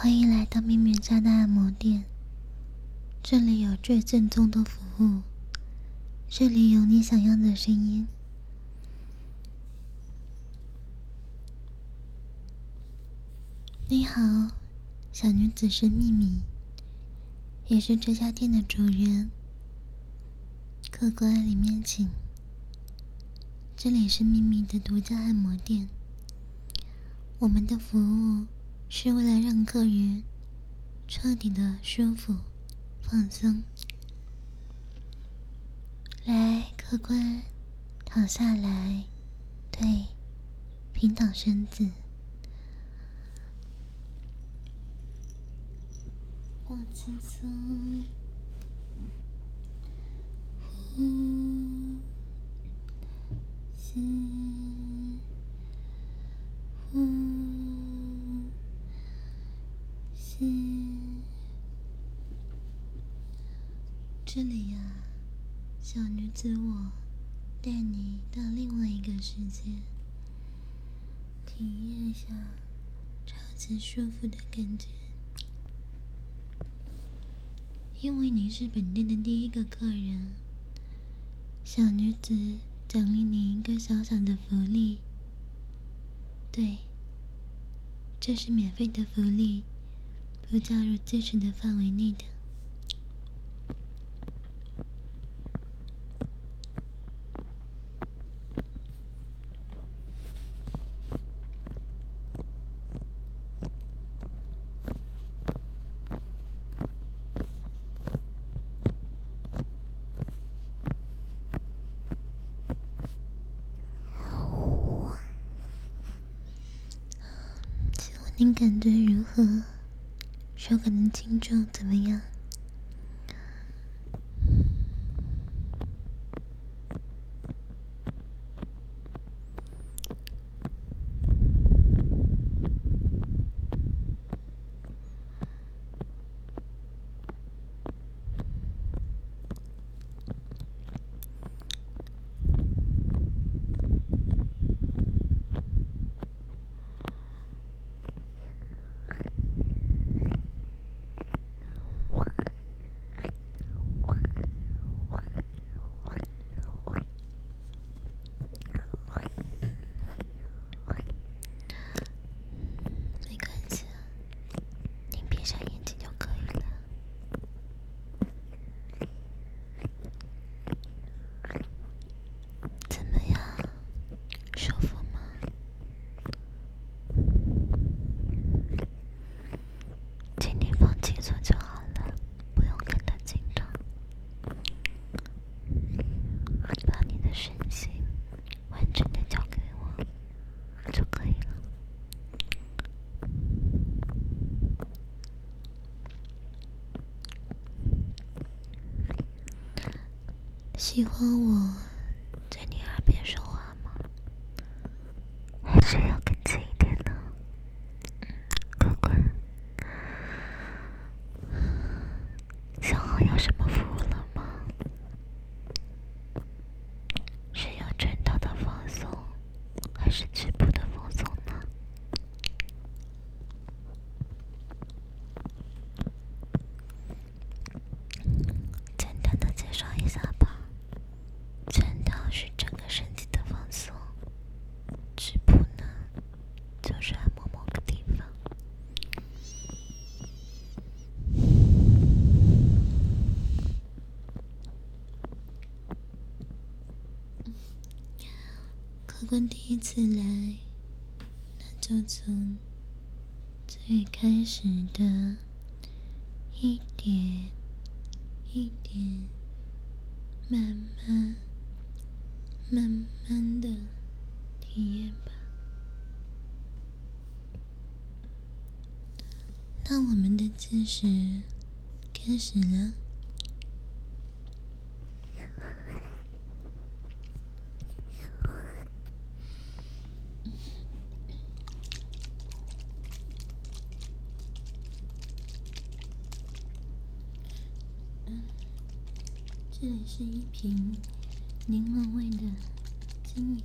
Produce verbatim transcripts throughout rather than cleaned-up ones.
欢迎来到秘密家的按摩店，这里有最正宗的服务，这里有你想要的声音。你好，小女子是秘密，也是这家店的主人。客官里面请。这里是秘密的独家按摩店，我们的服务是为了让客人彻底的舒服放松。来，客官，躺下来，对，平躺身子，放轻松，呼吸，呼吸。这里呀、啊，小女子我带你到另外一个世界，体验一下超级舒服的感觉。因为你是本店的第一个客人，小女子奖励你一个小小的福利。对，这是免费的福利，不加入支持的范围内的。您感觉如何？手感的轻重怎么样？喜欢我在你耳边说话吗？还是要更近一点呢？客官，想好要什么服务了吗？是要真的的放松，还是局部的放松呢？简单的介绍一下吧。全套是整个身体的放松，局部呢就是按摩某个地方。客官第一次来，那就从最开始的一点一点慢慢慢慢的体验吧。那我们的计时开始了。这里是一瓶柠檬味的精油，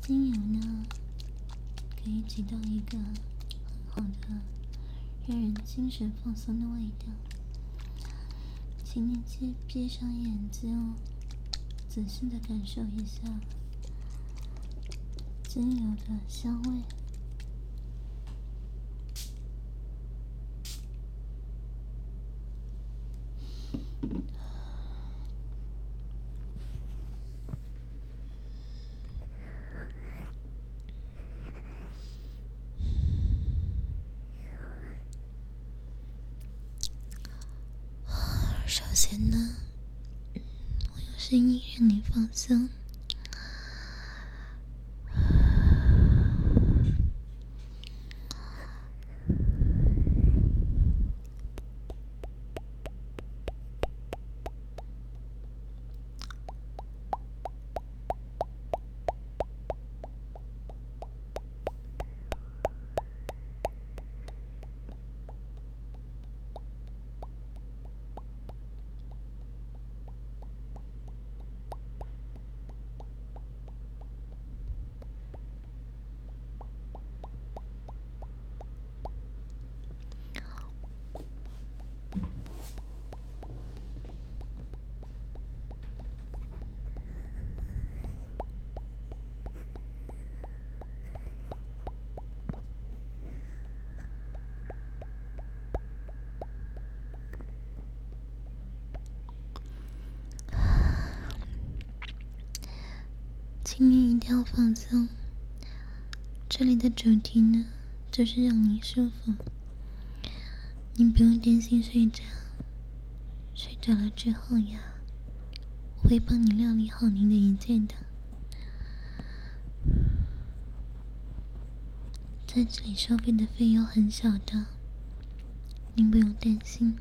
精油呢，可以起到一个很好的让人精神放松的味道。请你闭闭上眼睛，仔细的感受一下精油的香味。首先呢，我用声音让你放松。请你一定要放松。这里的主题呢，就是让你舒服。你不用担心睡着，睡着了之后呀，我会帮你料理好您的一切的。在这里收费的费用很小的，您不用担心。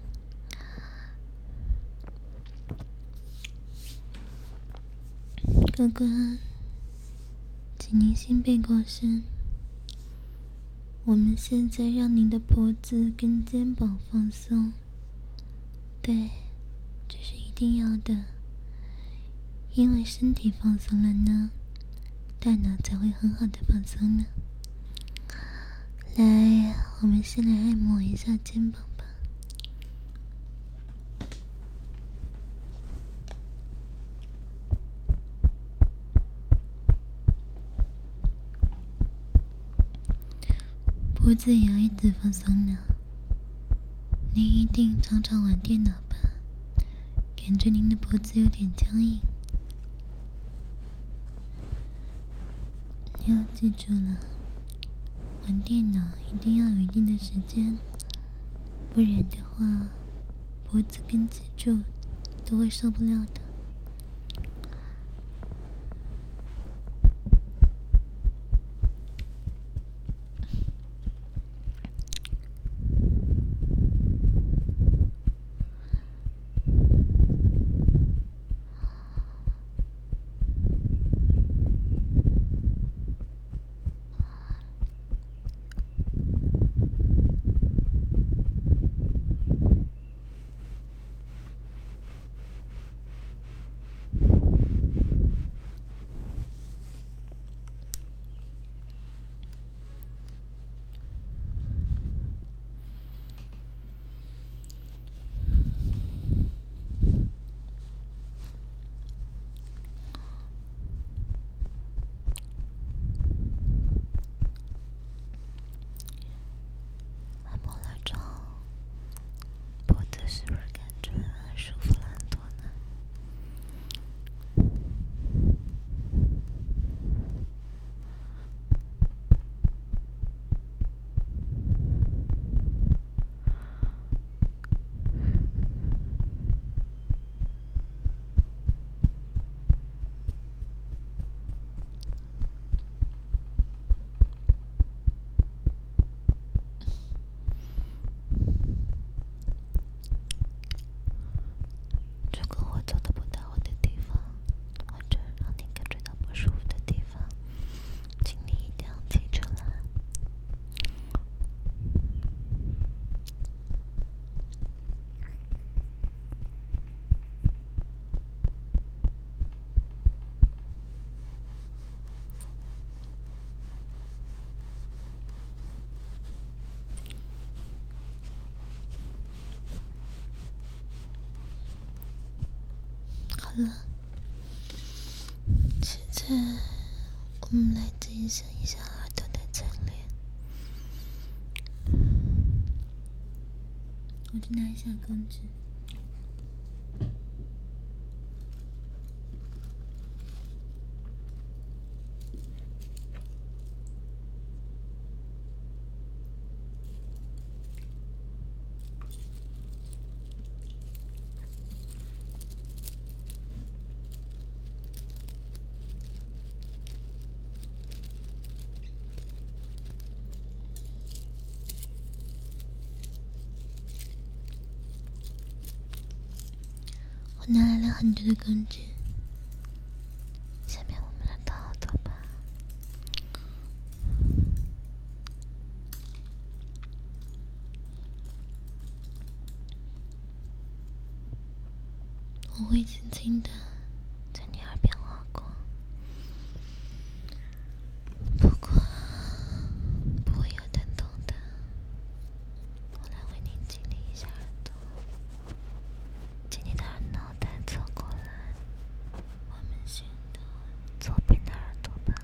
哥哥，请您先背过身。我们现在让您的脖子跟肩膀放松。对，这是一定要的，因为身体放松了呢，大脑才会很好的放松呢。来，我们先来按摩一下肩膀吧。脖子也要一直放松呢。您一定常常玩电脑吧？感觉您的脖子有点僵硬。要记住了，玩电脑一定要有一定的时间，不然的话，脖子跟脊柱都会受不了的。 了，现在我们来进行一下耳朵的擦脸。我去拿一下工具。我拿来了很多的工具，下面我们来掏耳朵吧。我会轻轻的在你耳边划过，不过不会有疼痛的。我来为你清理一下耳朵，请你的脑袋侧过来，我们先到左边的耳朵吧。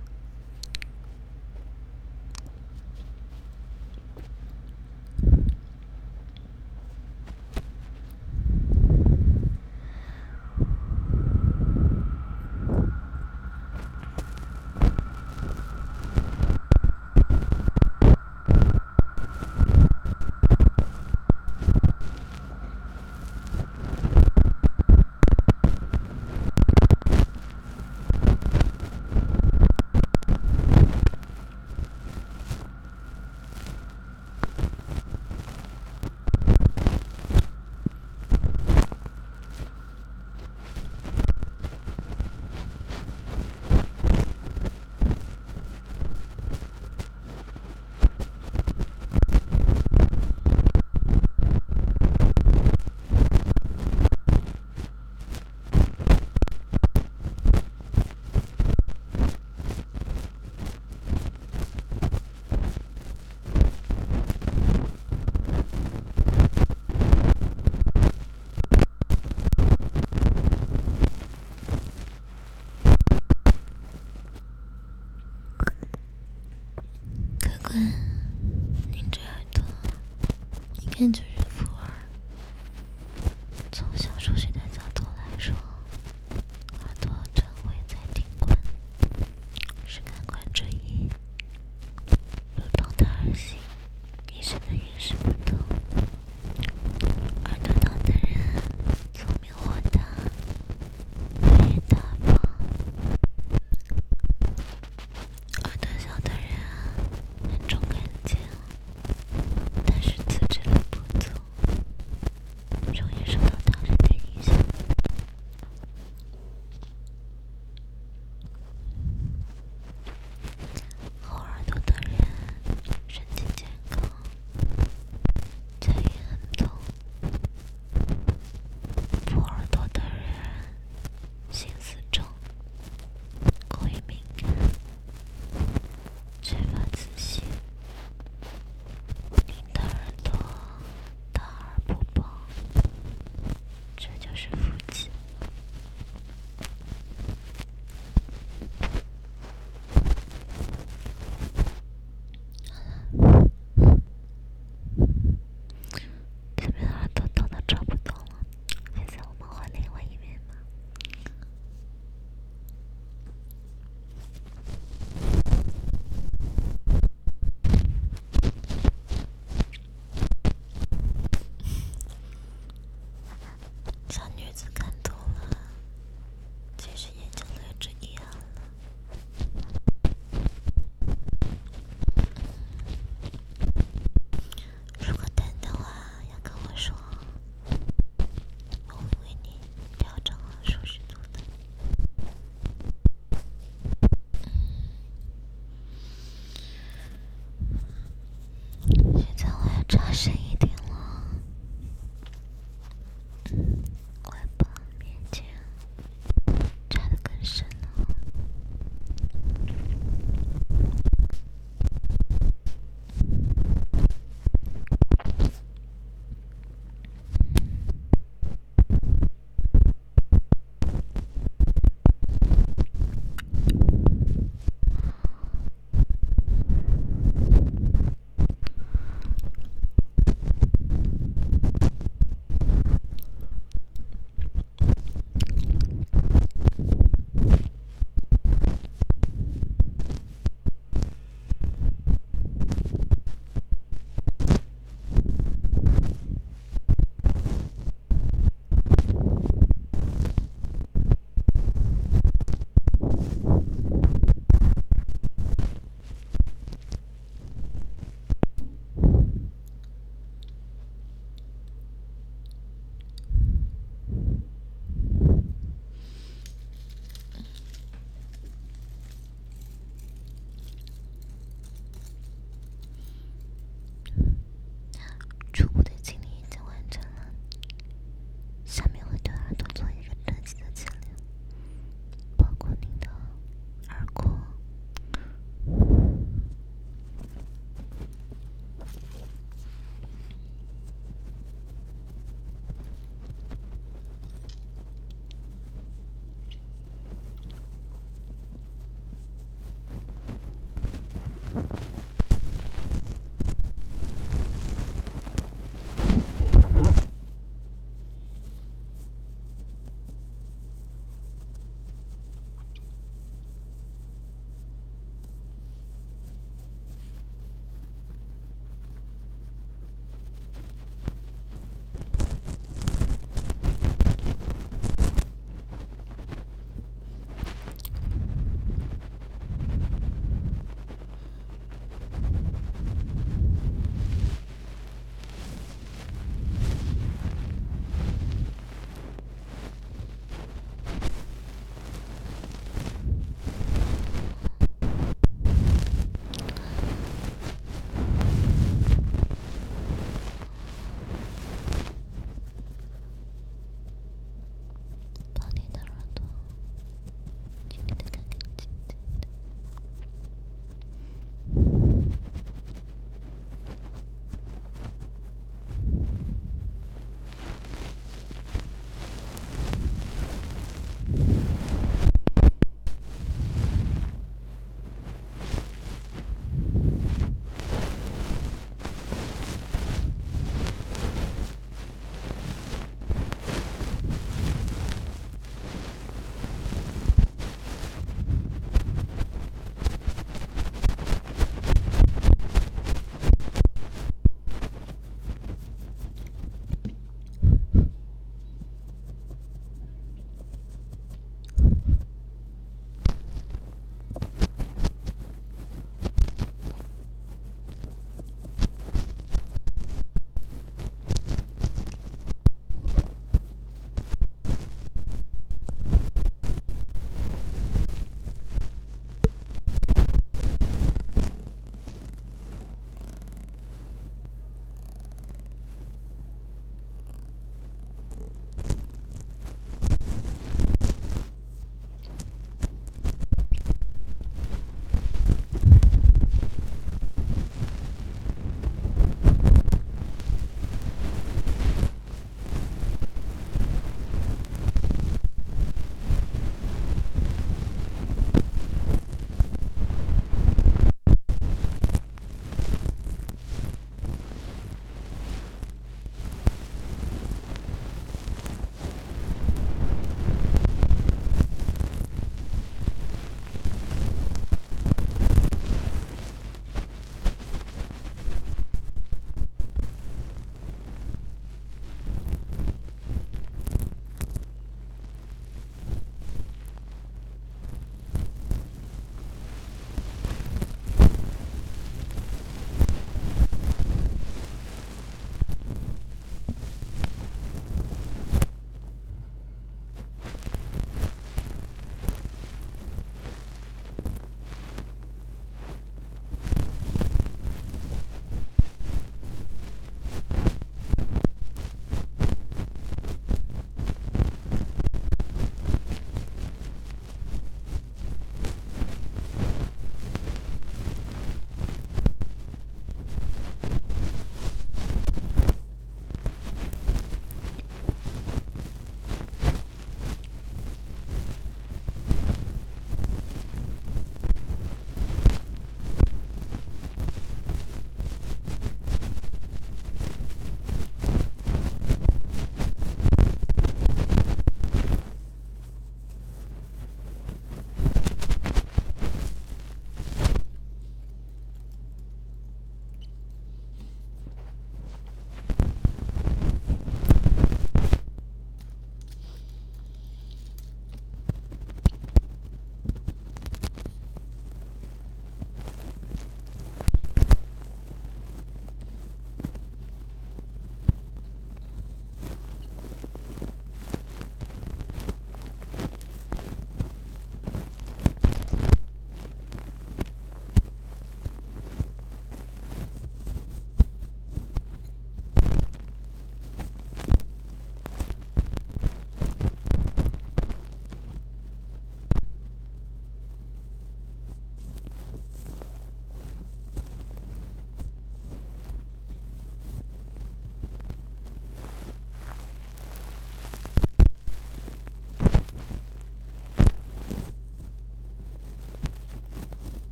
您这耳朵一看就是富耳，从小数学的角度来说，耳朵正位在顶冠，是感官之一。不同的耳型，一生的运势不同。耳朵大的人聪明豁达，为人大方；耳朵小的人很重感情，但是自制力不足，容易受到他人的影响。厚耳朵的人身体健康，家也很重；薄耳朵的人心思重，过于敏感，缺乏自信。您的耳朵大而不薄，这就是福气。这边耳朵痛的找不动了，现在我们换另外一边吧。小女子看多了，其实也就略知一二了。如果疼的话，要跟我说，我会为你调整好舒适度的。现在我要扎深一点了，我要把面前扎得更深了。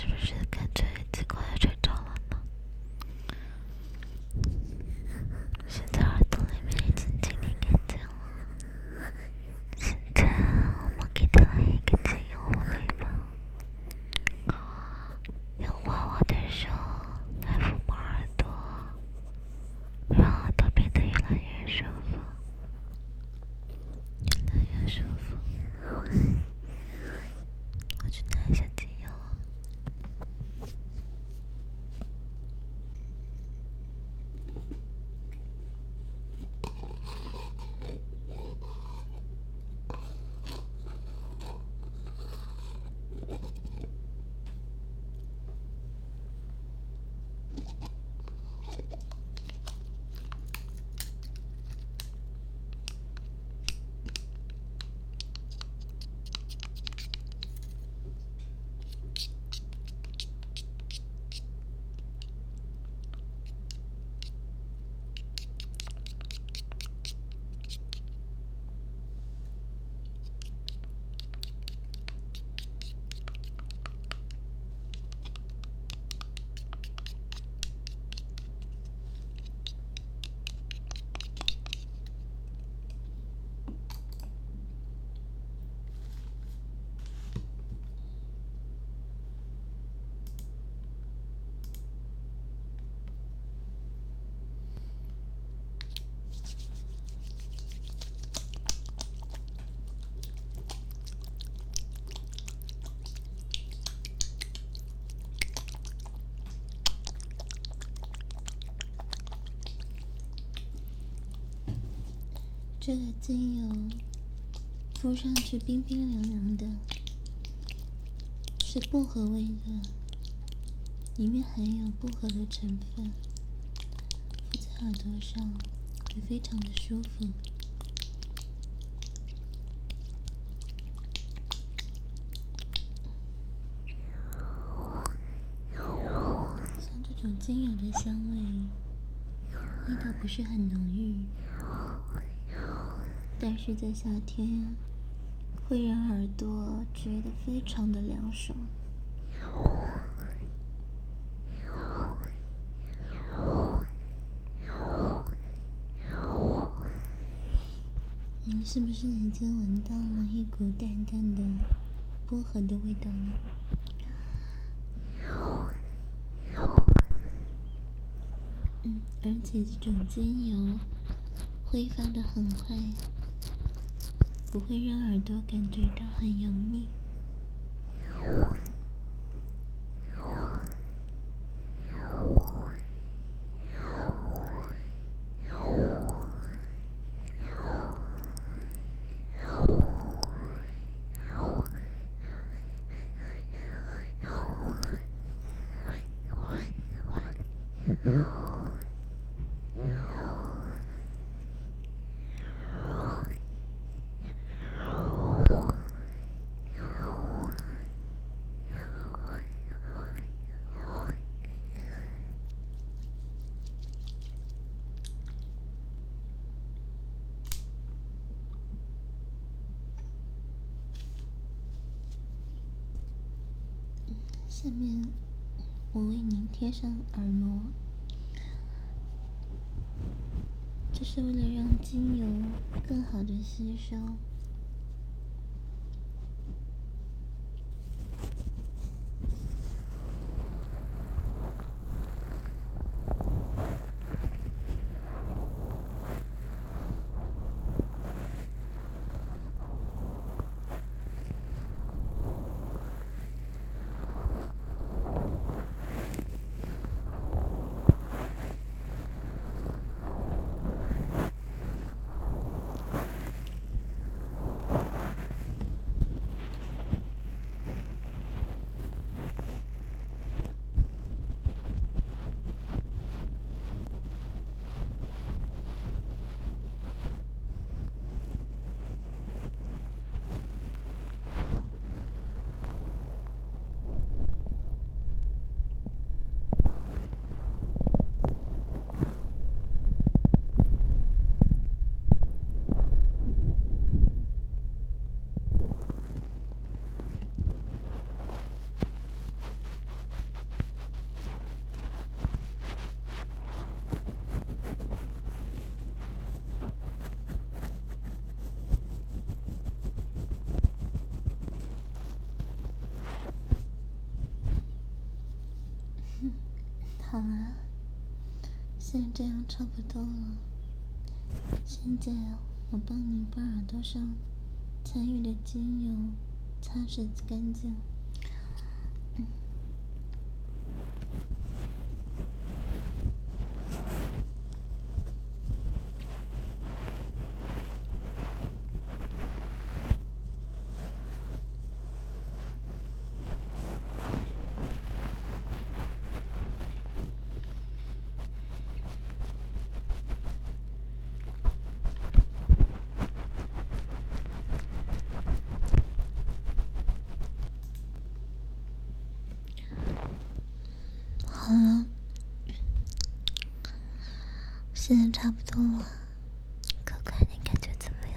是不是感觉已经快要睡着了呢？现在耳朵里面已经清理干净了。现在我们给它来一个精油礼吧，用滑滑的手来抚摸耳朵，让耳朵变得越来越舒服，越来越舒服。我去拿一下精油。这个精油敷上去冰冰凉凉的，是薄荷味的，里面含有薄荷的成分，敷在耳朵上会非常的舒服。像这种精油的香味，味道不是很浓郁，但是在夏天会让耳朵觉得非常的凉爽。你是不是已经闻到了一股淡淡的薄荷的味道呢？嗯，而且这种精油挥发的很快，不会让耳朵感觉到很油腻。下面我为您贴上耳膜，这是为了让精油更好的吸收。 好了，现在这样差不多了。现在我帮你把耳朵上残余的精油擦拭干净。嗯。好了，现在差不多了，可快，你感觉怎么样？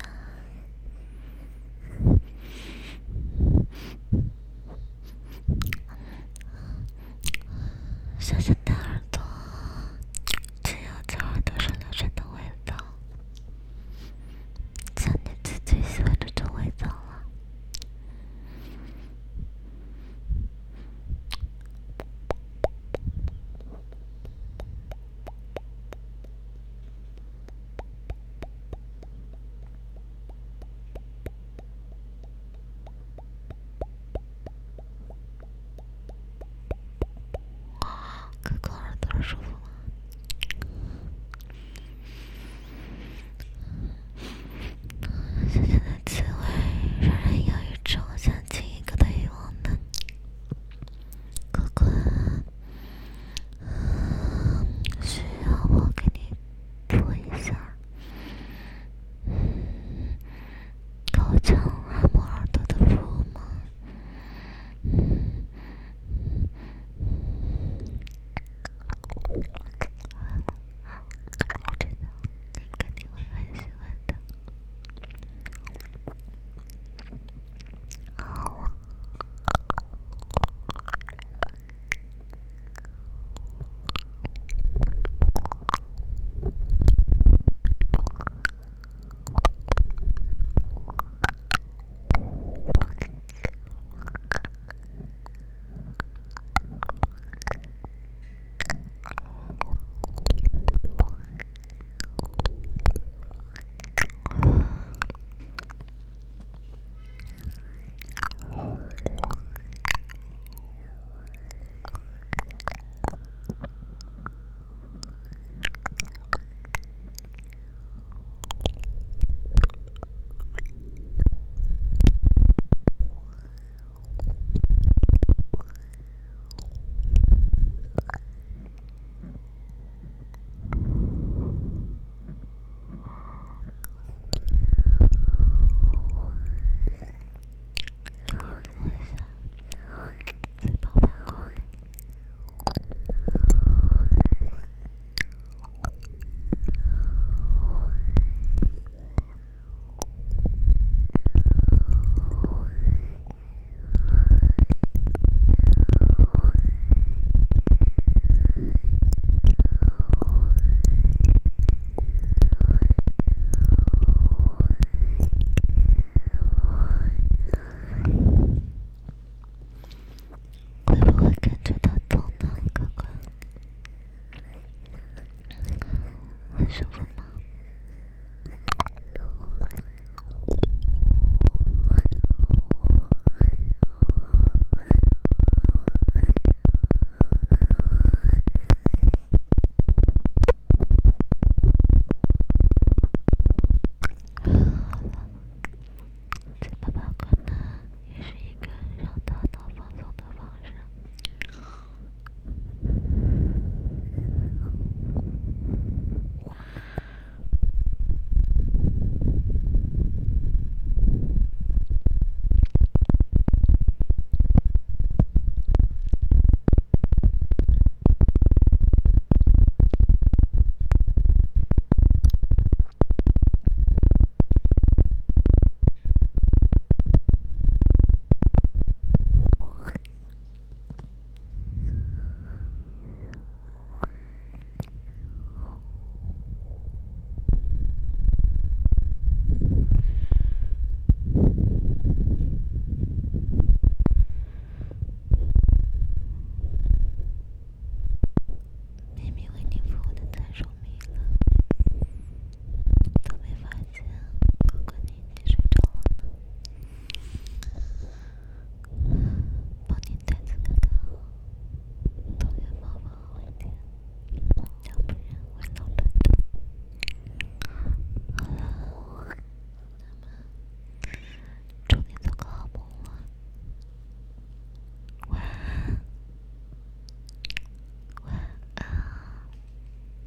小小